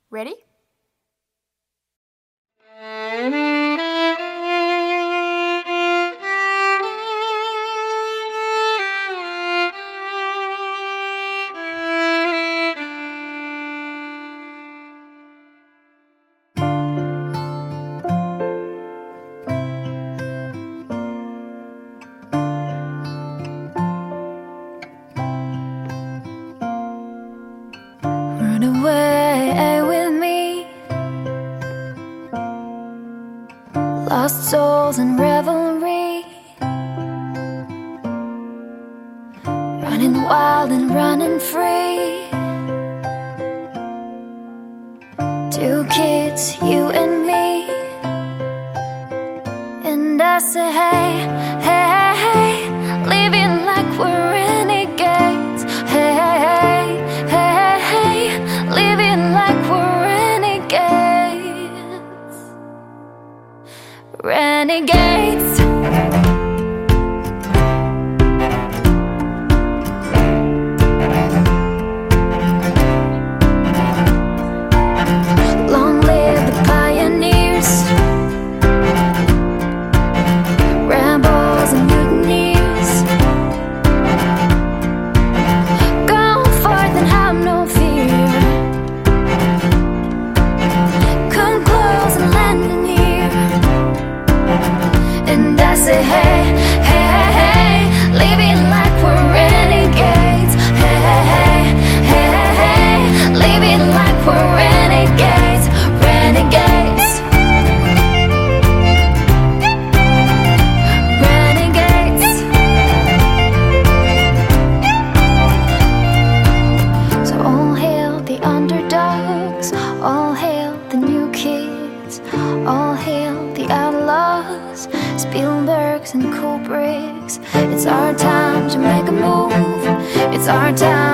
Ready? Run away with me, lost souls in revelry, running wild and running free. Two kids, you and me, and I say hey, hey, hey, living like we're renegades. Hey, hey, hey, hey, living like we're renegades. Renegades. Long live the pioneers, rebels and mutineers. Go forth and have no fear. Come close and lend an ear. And I say hey, hey, hey, hey, living like we're renegades. Hey, hey, hey, hey, hey, hey, living like we're renegades. Renegades. Renegades. So all hail the underdogs, all hail the new kids, all hail the outlaws, Spielbergs and Kubricks. It's our time to make a move. It's our time